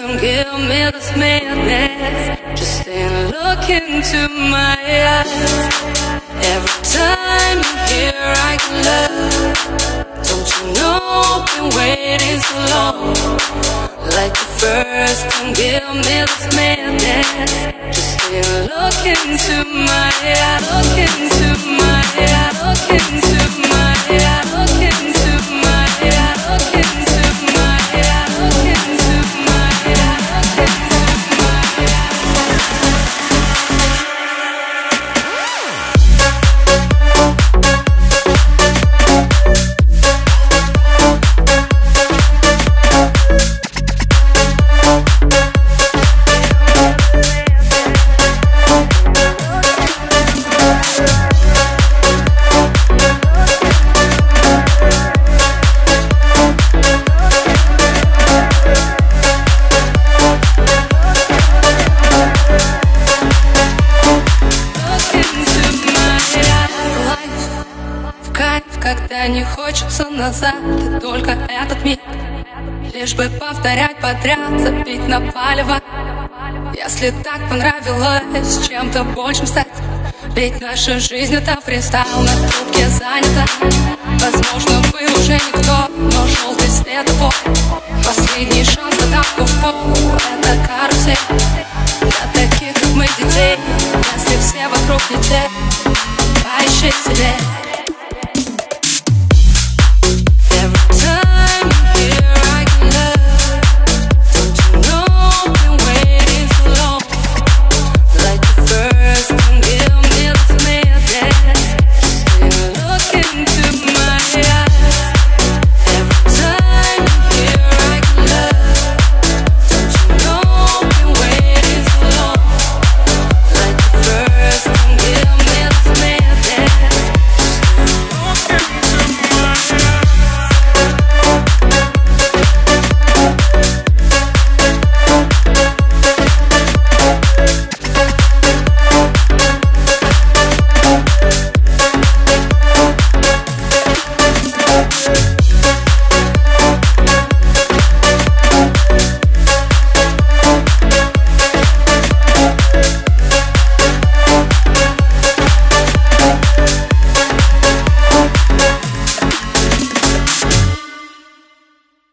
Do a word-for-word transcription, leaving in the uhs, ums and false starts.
don't give me this madness. Just stay and look into my eyes. Every time you hear I can love, don't you know I've been waiting so long? Like the first, don't give me this madness. Just stay and look into my eyes. Look into my eyes. Look into my eyes. Look into my eyes. Look into my eyes. Look into my eyes. Look into когда не хочется назад, и только этот миг, лишь бы повторять подряд, забить на палево. Если так понравилось чем-то большим стать, ведь наша жизнь это фристайл, на трубке занята. Возможно, вы уже никто, но желтый светофор, последний шанс на тапку в пол. Это карусель для таких, как мы, детей. Если все вокруг не те, поищи себе.